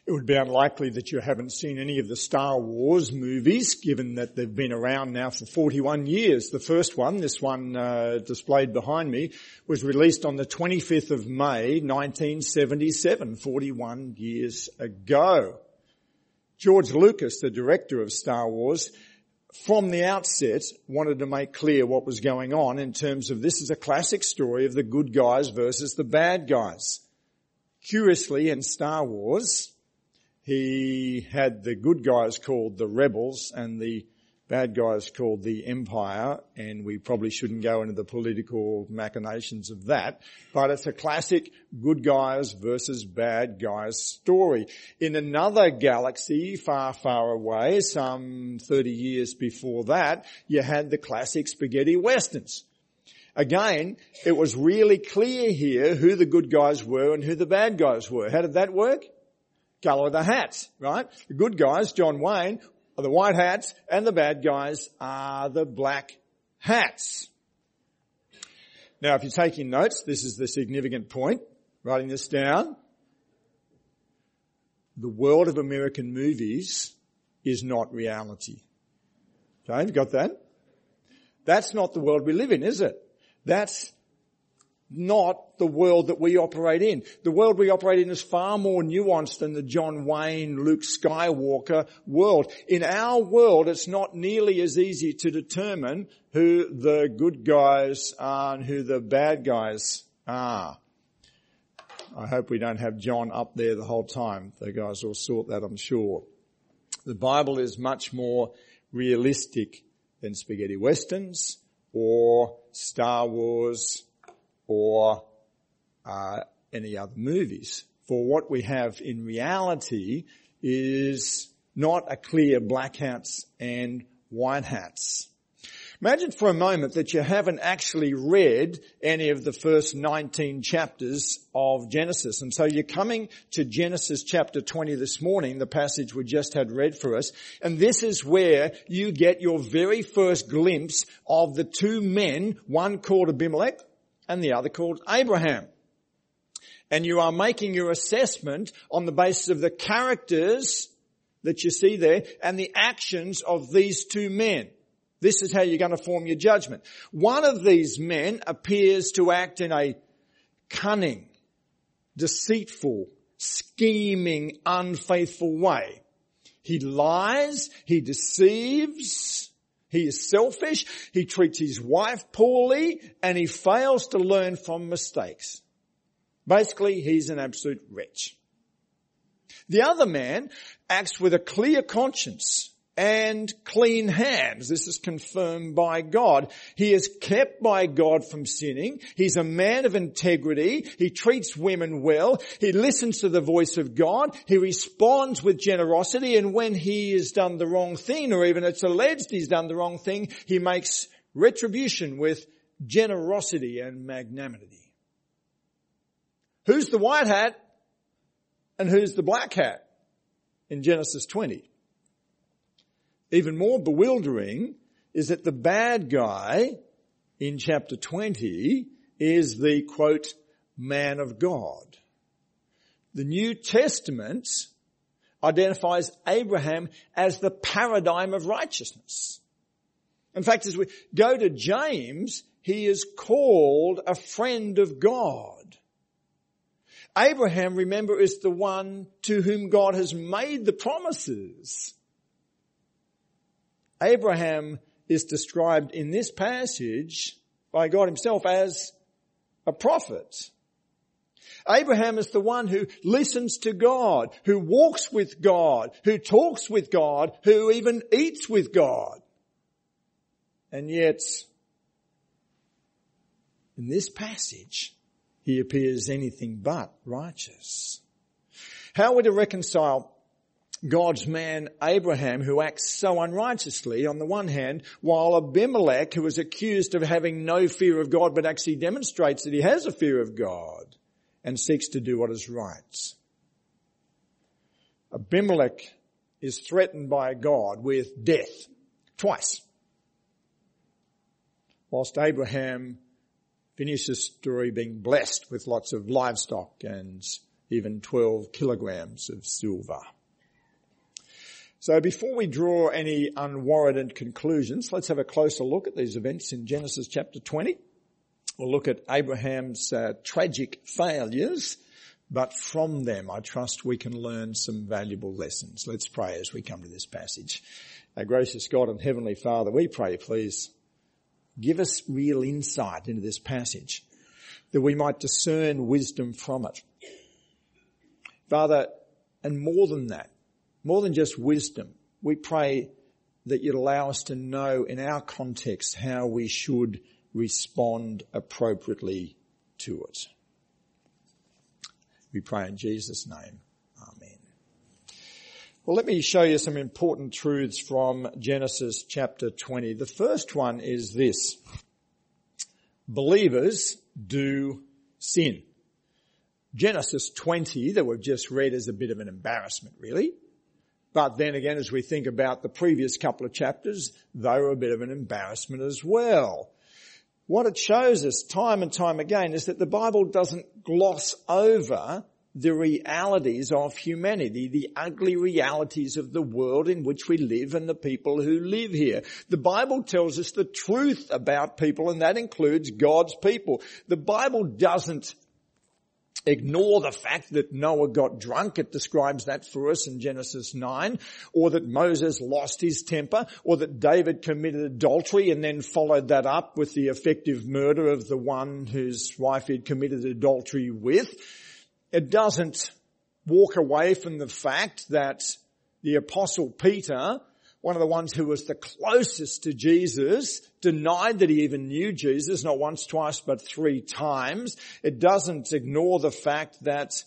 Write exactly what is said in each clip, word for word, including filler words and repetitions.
It would be unlikely that you haven't seen any of the Star Wars movies, given that they've been around now for forty-one years. The first one, this one uh, displayed behind me, was released on the twenty-fifth of May, nineteen seventy-seven, forty-one years ago. George Lucas, the director of Star Wars, from the outset wanted to make clear what was going on in terms of this is a classic story of the good guys versus the bad guys. Curiously, in Star Wars, he had the good guys called the rebels and the bad guys called the Empire, and we probably shouldn't go into the political machinations of that, but it's a classic good guys versus bad guys story. In another galaxy far, far away, some thirty years before that, you had the classic spaghetti westerns. Again, it was really clear here who the good guys were and who the bad guys were. How did that work? Colour of the hats, right? The good guys, John Wayne, are the white hats, and the bad guys are the black hats. Now, if you're taking notes, this is the significant point. Writing this down. The world of American movies is not reality. Okay, have you got that? That's not the world we live in, is it? That's not the world that we operate in. The world we operate in is far more nuanced than the John Wayne, Luke Skywalker world. In our world, it's not nearly as easy to determine who the good guys are and who the bad guys are. I hope we don't have John up there the whole time. The guys will sort that, I'm sure. The Bible is much more realistic than spaghetti westerns or Star Wars or uh any other movies. For what we have in reality is not a clear black hats and white hats. Imagine for a moment that you haven't actually read any of the first nineteen chapters of Genesis. And so you're coming to Genesis chapter twenty this morning, the passage we just had read for us. And this is where you get your very first glimpse of the two men, one called Abimelech and the other called Abraham. And you are making your assessment on the basis of the characters that you see there and the actions of these two men. This is how you're going to form your judgment. One of these men appears to act in a cunning, deceitful, scheming, unfaithful way. He lies, he deceives, he is selfish, he treats his wife poorly, and he fails to learn from mistakes. Basically, he's an absolute wretch. The other man acts with a clear conscience and clean hands. This is confirmed by God. He is kept by God from sinning. He's a man of integrity. He treats women well. He listens to the voice of God. He responds with generosity. And when he has done the wrong thing, or even it's alleged he's done the wrong thing, he makes retribution with generosity and magnanimity. Who's the white hat and who's the black hat in Genesis twenty? Even more bewildering is that the bad guy in chapter twenty is the, quote, man of God. The New Testament identifies Abraham as the paradigm of righteousness. In fact, as we go to James, he is called a friend of God. Abraham, remember, is the one to whom God has made the promises. Abraham is described in this passage by God himself as a prophet. Abraham is the one who listens to God, who walks with God, who talks with God, who even eats with God. And yet, in this passage, he appears anything but righteous. How are we to reconcile God's man Abraham, who acts so unrighteously on the one hand, while Abimelech, who is accused of having no fear of God but actually demonstrates that he has a fear of God and seeks to do what is right? Abimelech is threatened by God with death twice, whilst Abraham finishes the story being blessed with lots of livestock and even twelve kilograms of silver. So before we draw any unwarranted conclusions, let's have a closer look at these events in Genesis chapter twenty. We'll look at Abraham's uh, tragic failures, but from them I trust we can learn some valuable lessons. Let's pray as we come to this passage. Our gracious God and Heavenly Father, we pray, please, give us real insight into this passage, that we might discern wisdom from it. Father, and more than that, more than just wisdom, we pray that you'd allow us to know in our context how we should respond appropriately to it. We pray in Jesus' name. Amen. Well, let me show you some important truths from Genesis chapter twenty. The first one is this: believers do sin. Genesis twenty, that we've just read, is a bit of an embarrassment, really. But then again, as we think about the previous couple of chapters, they were a bit of an embarrassment as well. What it shows us time and time again is that the Bible doesn't gloss over the realities of humanity, the ugly realities of the world in which we live and the people who live here. The Bible tells us the truth about people, and that includes God's people. The Bible doesn't ignore the fact that Noah got drunk. It describes that for us in Genesis nine. Or that Moses lost his temper. Or that David committed adultery and then followed that up with the effective murder of the one whose wife he'd committed adultery with. It doesn't walk away from the fact that the Apostle Peter, one of the ones who was the closest to Jesus, denied that he even knew Jesus, not once, twice, but three times. It doesn't ignore the fact that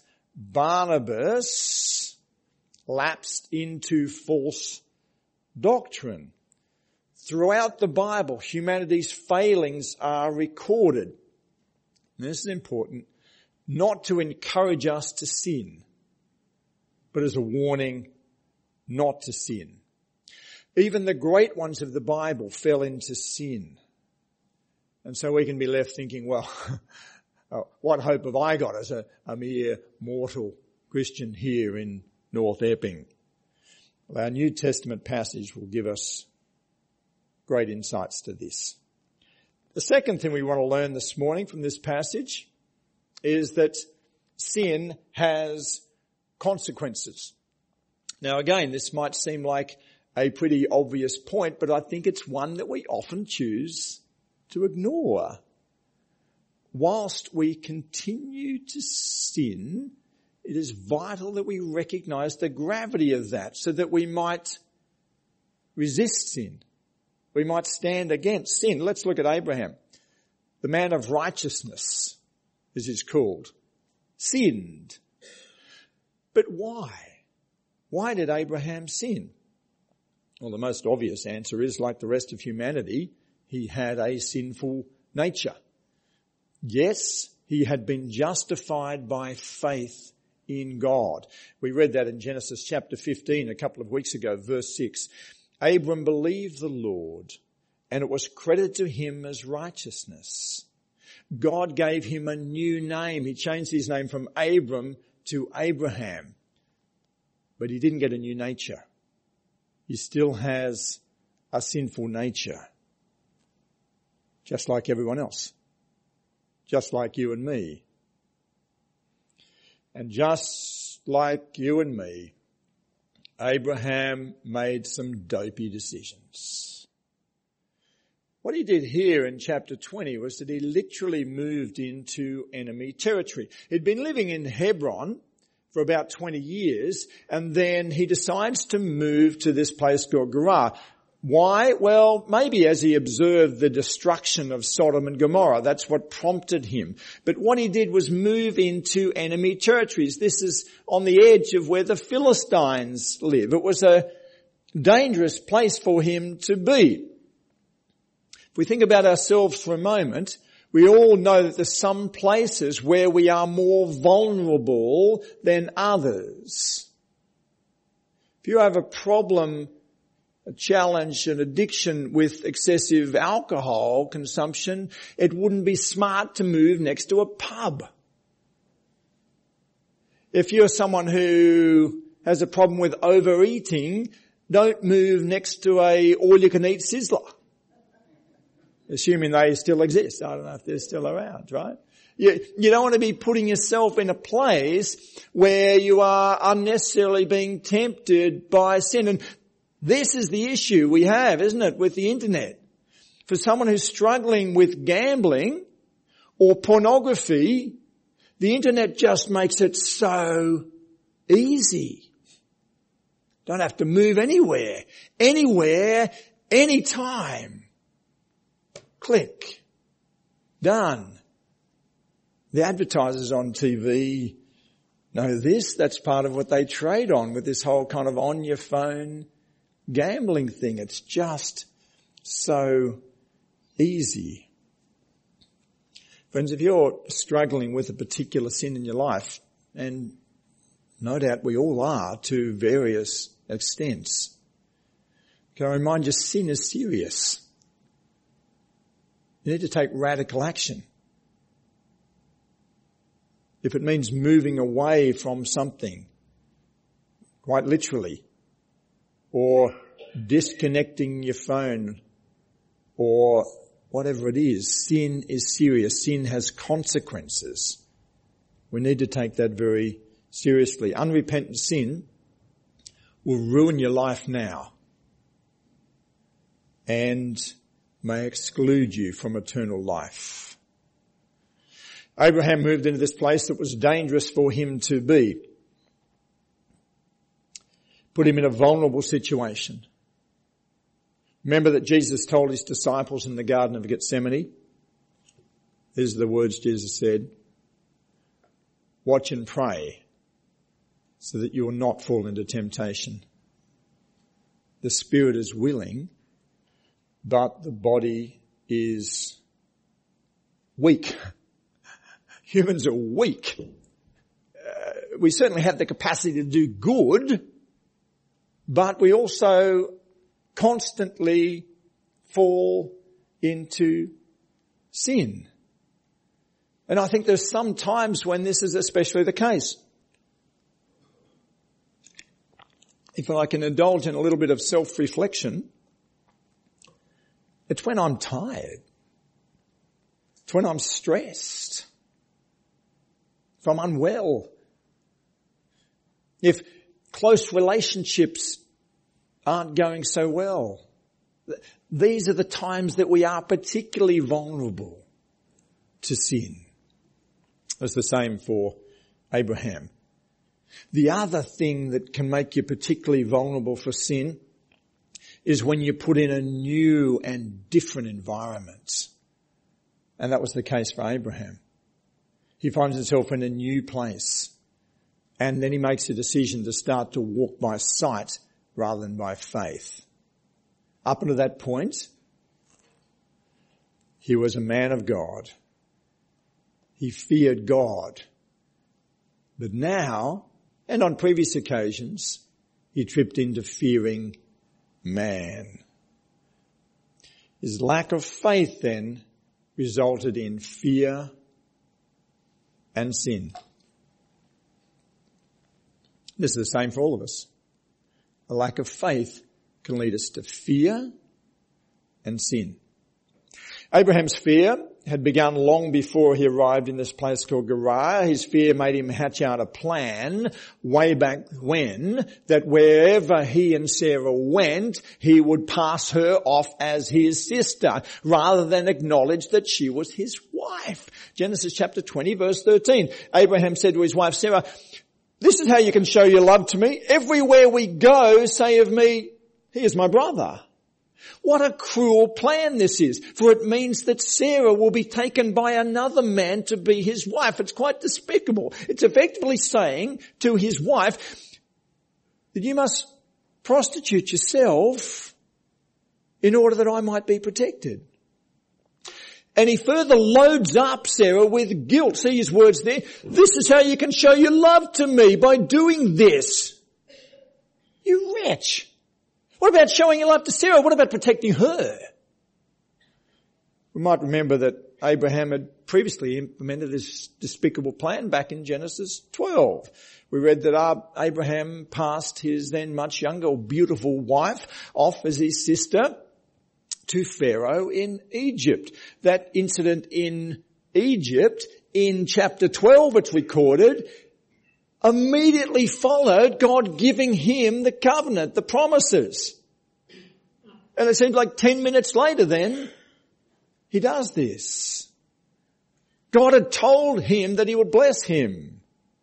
Barnabas lapsed into false doctrine. Throughout the Bible, humanity's failings are recorded. And this is important, not to encourage us to sin, but as a warning not to sin. Even the great ones of the Bible fell into sin. And so we can be left thinking, well, what hope have I got as a, a mere mortal Christian here in North Epping? Well, our New Testament passage will give us great insights to this. The second thing we want to learn this morning from this passage is that sin has consequences. Now again, this might seem like a pretty obvious point, but I think it's one that we often choose to ignore. Whilst we continue to sin, it is vital that we recognise the gravity of that so that we might resist sin. We might stand against sin. Let's look at Abraham. The man of righteousness, as he's called, sinned. But why? Why did Abraham sin? Well, the most obvious answer is, like the rest of humanity, he had a sinful nature. Yes, he had been justified by faith in God. We read that in Genesis chapter fifteen a couple of weeks ago, verse six. Abram believed the Lord, and it was credited to him as righteousness. God gave him a new name. He changed his name from Abram to Abraham. But he didn't get a new nature. He still has a sinful nature. Just like everyone else. Just like you and me. And just like you and me, Abraham made some dopey decisions. What he did here in chapter twenty was that he literally moved into enemy territory. He'd been living in Hebron for about twenty years, and then he decides to move to this place called Gerar. Why? Well, maybe as he observed the destruction of Sodom and Gomorrah. That's what prompted him. But what he did was move into enemy territories. This is on the edge of where the Philistines live. It was a dangerous place for him to be. If we think about ourselves for a moment, we all know that there's some places where we are more vulnerable than others. If you have a problem, a challenge, an addiction with excessive alcohol consumption, it wouldn't be smart to move next to a pub. If you're someone who has a problem with overeating, don't move next to a all-you-can-eat sizzler. Assuming they still exist. I don't know if they're still around, right? You, you don't want to be putting yourself in a place where you are unnecessarily being tempted by sin. And this is the issue we have, isn't it, with the internet? For someone who's struggling with gambling or pornography, the internet just makes it so easy. Don't have to move anywhere. Anywhere, anytime. Click. Done. The advertisers on T V know this. That's part of what they trade on with this whole kind of on your phone gambling thing. It's just so easy. Friends, if you're struggling with a particular sin in your life, and no doubt we all are to various extents, can I remind you, sin is serious. You need to take radical action. If it means moving away from something, quite literally, or disconnecting your phone, or whatever it is, sin is serious. Sin has consequences. We need to take that very seriously. Unrepentant sin will ruin your life now and may exclude you from eternal life. Abraham moved into this place that was dangerous for him to be. Put him in a vulnerable situation. Remember that Jesus told his disciples in the Garden of Gethsemane, these are the words Jesus said, watch and pray so that you will not fall into temptation. The spirit is willing, but the body is weak. Humans are weak. Uh, we certainly have the capacity to do good, but we also constantly fall into sin. And I think there's some times when this is especially the case. If I can indulge in a little bit of self-reflection, it's when I'm tired. It's when I'm stressed. If I'm unwell. If close relationships aren't going so well. These are the times that we are particularly vulnerable to sin. It's the same for Abraham. The other thing that can make you particularly vulnerable for sin is when you put in a new and different environment. And that was the case for Abraham. He finds himself in a new place. And then he makes a decision to start to walk by sight rather than by faith. Up until that point, he was a man of God. He feared God. But now, and on previous occasions, he tripped into fearing man. His lack of faith then resulted in fear and sin. This is the same for all of us. A lack of faith can lead us to fear and sin. Abraham's fear had begun long before he arrived in this place called Gerar. His fear made him hatch out a plan way back when that wherever he and Sarah went, he would pass her off as his sister rather than acknowledge that she was his wife. Genesis chapter twenty verse thirteen. Abraham said to his wife Sarah, "This is how you can show your love to me. Everywhere we go, say of me, he is my brother." What a cruel plan this is, for it means that Sarah will be taken by another man to be his wife. It's quite despicable. It's effectively saying to his wife that you must prostitute yourself in order that I might be protected. And he further loads up Sarah with guilt. See his words there? This is how you can show your love to me, by doing this. You wretch. What about showing your love to Sarah? What about protecting her? We might remember that Abraham had previously implemented this despicable plan back in Genesis twelve. We read that Abraham passed his then much younger, beautiful wife off as his sister to Pharaoh in Egypt. That incident in Egypt, in chapter twelve it's recorded, immediately followed God giving him the covenant, the promises. And it seems like ten minutes later then, he does this. God had told him that he would bless him.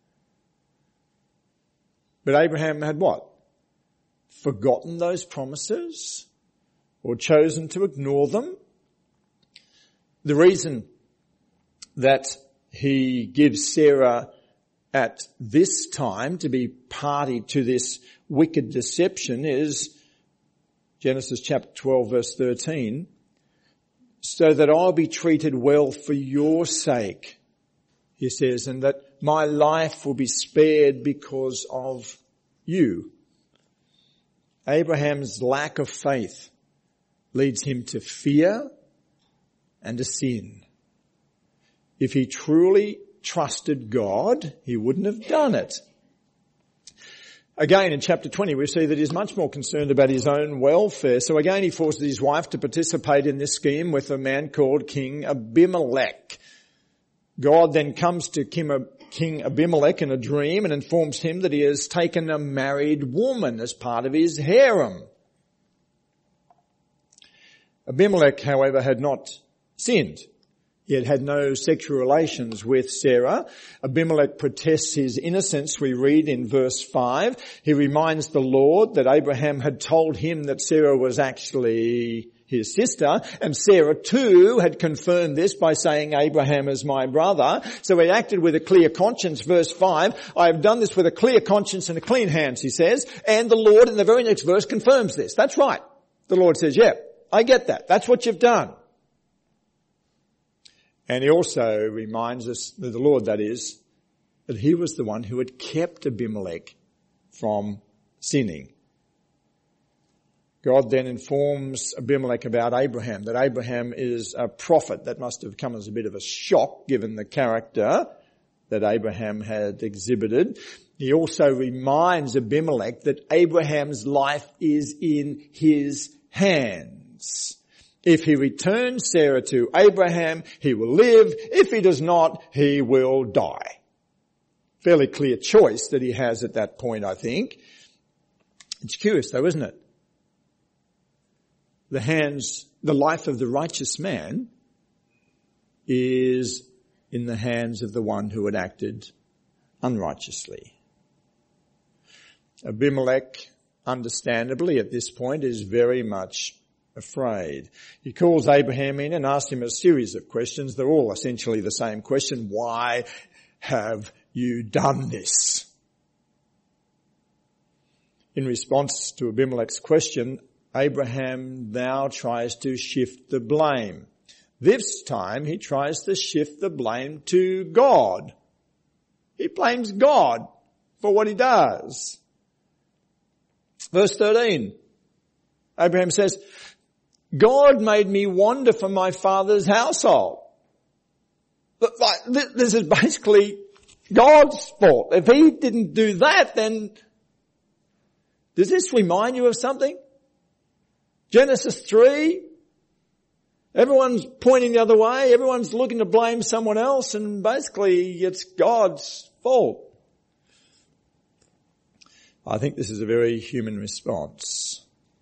But Abraham had what? Forgotten those promises or chosen to ignore them. The reason that he gives Sarah at this time to be party to this wicked deception is Genesis chapter twelve verse thirteen. So that I'll be treated well for your sake, he says, and that my life will be spared because of you. Abraham's lack of faith leads him to fear and to sin. If he truly trusted God, he wouldn't have done it. Again, in chapter twenty, we see that he's much more concerned about his own welfare. So again, he forces his wife to participate in this scheme with a man called King Abimelech. God then comes to King Abimelech in a dream and informs him that he has taken a married woman as part of his harem. Abimelech, however, had not sinned. He had had no sexual relations with Sarah. Abimelech protests his innocence, we read in verse five. He reminds the Lord that Abraham had told him that Sarah was actually his sister, and Sarah too had confirmed this by saying, Abraham is my brother. So he acted with a clear conscience, verse five. I have done this with a clear conscience and a clean hands, he says. And the Lord in the very next verse confirms this. That's right. The Lord says, yeah, I get that. That's what you've done. And he also reminds us, the Lord that is, that he was the one who had kept Abimelech from sinning. God then informs Abimelech about Abraham, that Abraham is a prophet. That must have come as a bit of a shock given the character that Abraham had exhibited. He also reminds Abimelech that Abraham's life is in his hands. If he returns Sarah to Abraham, he will live. If he does not, he will die. Fairly clear choice that he has at that point, I think. It's curious though, isn't it? The hands, the life of the righteous man is in the hands of the one who had acted unrighteously. Abimelech, understandably at this point, is very much afraid. He calls Abraham in and asks him a series of questions. They're all essentially the same question. Why have you done this? In response to Abimelech's question, Abraham now tries to shift the blame. This time he tries to shift the blame to God. He blames God for what he does. Verse thirteen, Abraham says, God made me wander from my father's household. But like, this is basically God's fault. If he didn't do that, then does this remind you of something? Genesis three, everyone's pointing the other way, everyone's looking to blame someone else, and basically it's God's fault. I think this is a very human response.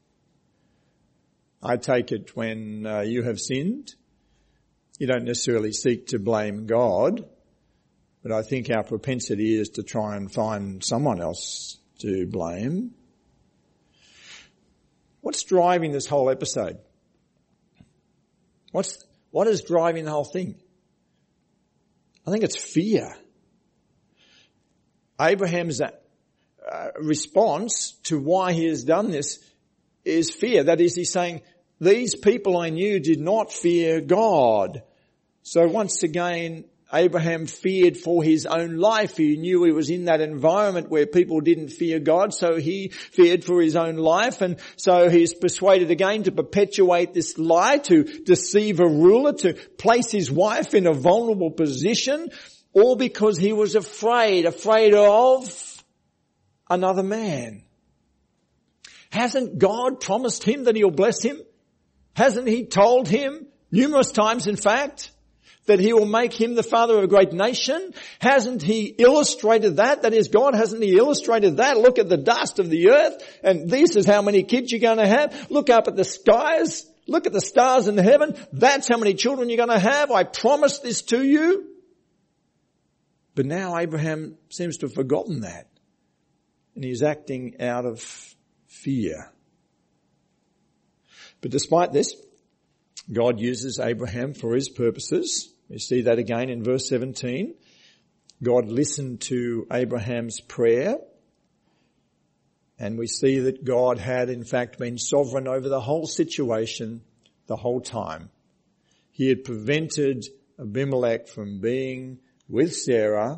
I take it when uh, you have sinned, you don't necessarily seek to blame God, but I think our propensity is to try and find someone else to blame. What's driving this whole episode? What's, what is driving the whole thing? I think it's fear. Abraham's uh, response to why he has done this is fear. That is, he's saying, these people I knew did not fear God. So once again, Abraham feared for his own life. He knew he was in that environment where people didn't fear God, so he feared for his own life, and so he's persuaded again to perpetuate this lie, to deceive a ruler, to place his wife in a vulnerable position, all because he was afraid, afraid of another man. Hasn't God promised him that he'll bless him? Hasn't he told him, numerous times in fact, that he will make him the father of a great nation? Hasn't he illustrated that? That is, God, hasn't he illustrated that? Look at the dust of the earth, and this is how many kids you're going to have. Look up at the skies. Look at the stars in heaven. That's how many children you're going to have. I promised this to you. But now Abraham seems to have forgotten that, and he's acting out of fear. But despite this, God uses Abraham for his purposes. We see that again in verse seventeen. God listened to Abraham's prayer, and we see that God had in fact been sovereign over the whole situation the whole time. He had prevented Abimelech from being with Sarah,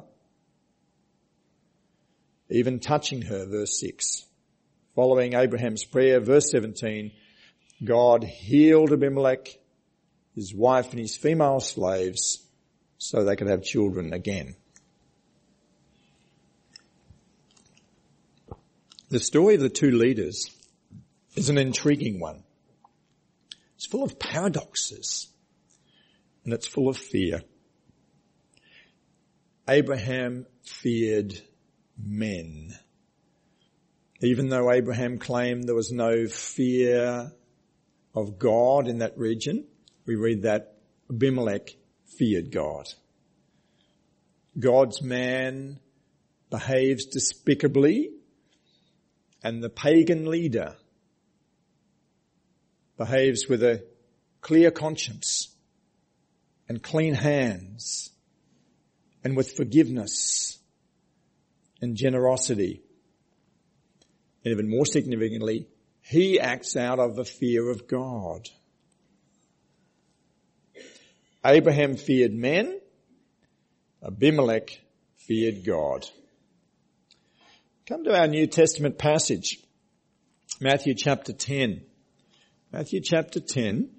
even touching her, verse six. Following Abraham's prayer, verse seventeen, God healed Abimelech, his wife and his female slaves, so they could have children again. The story of the two leaders is an intriguing one. It's full of paradoxes, and it's full of fear. Abraham feared men. Even though Abraham claimed there was no fear of God in that region, we read that Abimelech feared God. God's man behaves despicably, and the pagan leader behaves with a clear conscience and clean hands and with forgiveness and generosity. And even more significantly, he acts out of the fear of God. Abraham feared men. Abimelech feared God. Come to our New Testament passage, Matthew chapter ten. Matthew chapter ten.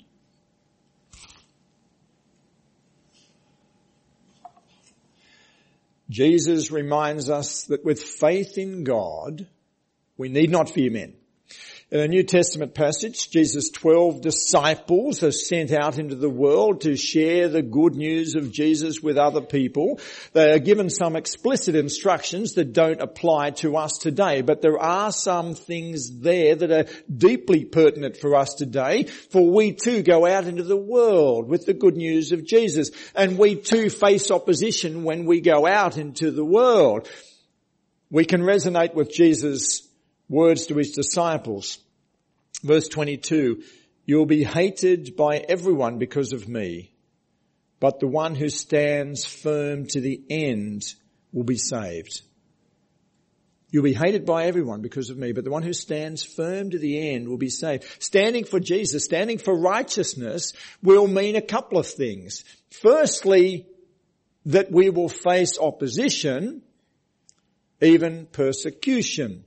Jesus reminds us that with faith in God, we need not fear men. In the New Testament passage, Jesus' twelve disciples are sent out into the world to share the good news of Jesus with other people. They are given some explicit instructions that don't apply to us today, but there are some things there that are deeply pertinent for us today, for we too go out into the world with the good news of Jesus, and we too face opposition when we go out into the world. We can resonate with Jesus' words to his disciples. Verse twenty-two, you'll be hated by everyone because of me, but the one who stands firm to the end will be saved. You'll be hated by everyone because of me, but the one who stands firm to the end will be saved. Standing for Jesus, standing for righteousness will mean a couple of things. Firstly, that we will face opposition, even persecution.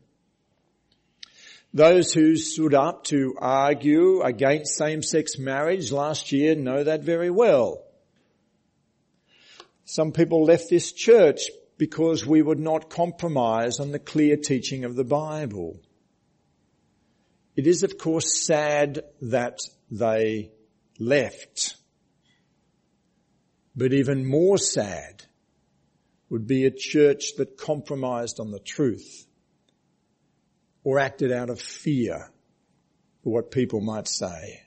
Those who stood up to argue against same-sex marriage last year know that very well. Some people left this church because we would not compromise on the clear teaching of the Bible. It is, of course, sad that they left. But even more sad would be a church that compromised on the truth, or acted out of fear for what people might say.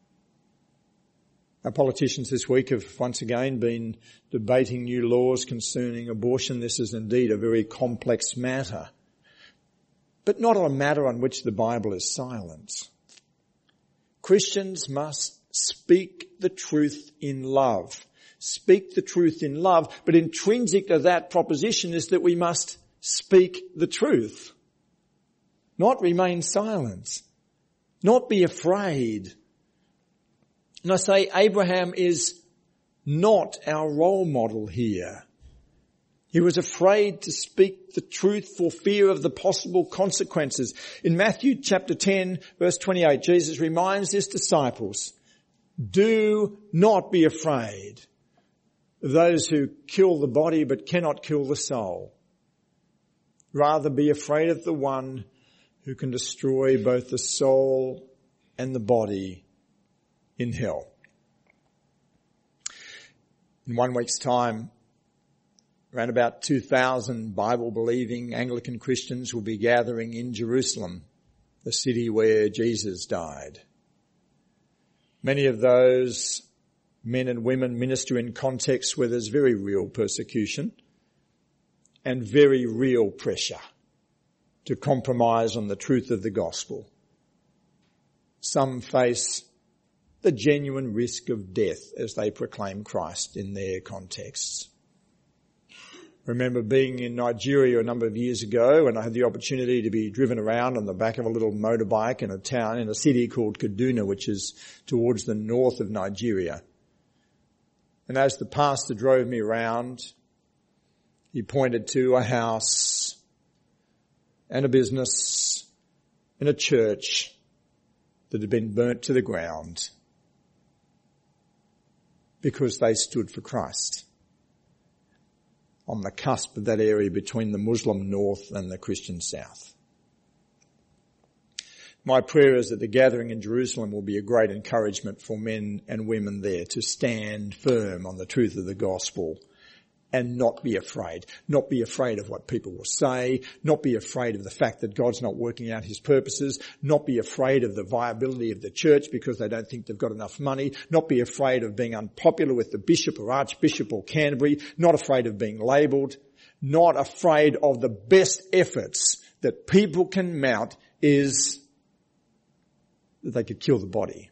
Our politicians this week have once again been debating new laws concerning abortion. This is indeed a very complex matter, but not a matter on which the Bible is silent. Christians must speak the truth in love. Speak the truth in love, but intrinsic to that proposition is that we must speak the truth. Not remain silent. Not be afraid. And I say Abraham is not our role model here. He was afraid to speak the truth for fear of the possible consequences. In Matthew chapter ten, verse twenty-eight, Jesus reminds his disciples, do not be afraid of those who kill the body but cannot kill the soul. Rather be afraid of the one who can destroy both the soul and the body in hell. In one week's time, around about two thousand Bible-believing Anglican Christians will be gathering in Jerusalem, the city where Jesus died. Many of those men and women minister in contexts where there's very real persecution and very real pressure to compromise on the truth of the gospel. Some face the genuine risk of death as they proclaim Christ in their contexts. I remember being in Nigeria a number of years ago, and I had the opportunity to be driven around on the back of a little motorbike in a town, in a city called Kaduna, which is towards the north of Nigeria. And as the pastor drove me around, he pointed to a house and a business and a church that had been burnt to the ground because they stood for Christ on the cusp of that area between the Muslim north and the Christian south. My prayer is that the gathering in Jerusalem will be a great encouragement for men and women there to stand firm on the truth of the gospel and not be afraid. Not be afraid of what people will say, not be afraid of the fact that God's not working out his purposes, not be afraid of the viability of the church because they don't think they've got enough money, not be afraid of being unpopular with the bishop or archbishop or Canterbury, not afraid of being labelled, not afraid of the best efforts that people can mount is that they could kill the body.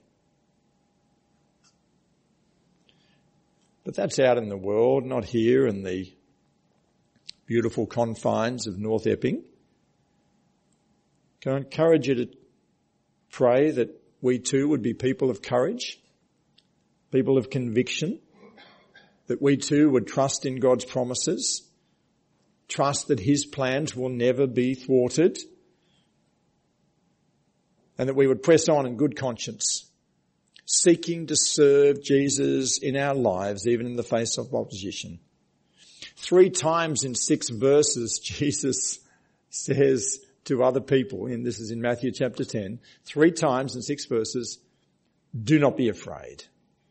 But that's out in the world, not here in the beautiful confines of North Epping. Can I encourage you to pray that we too would be people of courage, people of conviction, that we too would trust in God's promises, trust that his plans will never be thwarted, and that we would press on in good conscience, seeking to serve Jesus in our lives, even in the face of opposition. Three times in six verses, Jesus says to other people, and this is in Matthew chapter ten, three times in six verses, do not be afraid.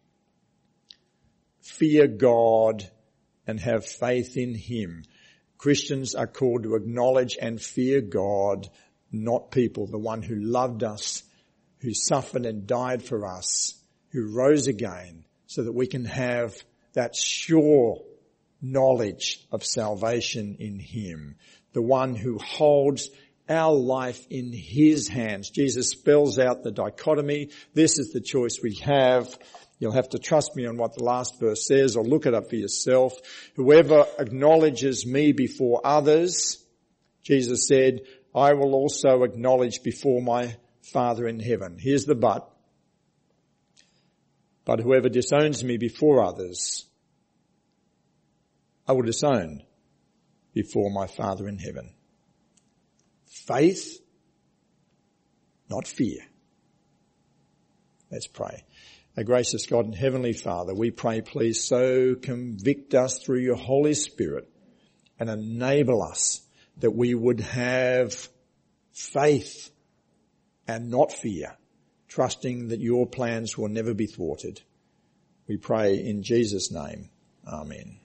Fear God and have faith in him. Christians are called to acknowledge and fear God, not people, the one who loved us, who suffered and died for us, who rose again so that we can have that sure knowledge of salvation in him, the one who holds our life in his hands. Jesus spells out the dichotomy. This is the choice we have. You'll have to trust me on what the last verse says or look it up for yourself. Whoever acknowledges me before others, Jesus said, I will also acknowledge before my Father in heaven. Here's the but. But whoever disowns me before others, I will disown before my Father in heaven. Faith, not fear. Let's pray. Our gracious God and Heavenly Father, we pray please so convict us through your Holy Spirit and enable us that we would have faith and not fear, trusting that your plans will never be thwarted. We pray in Jesus' name. Amen.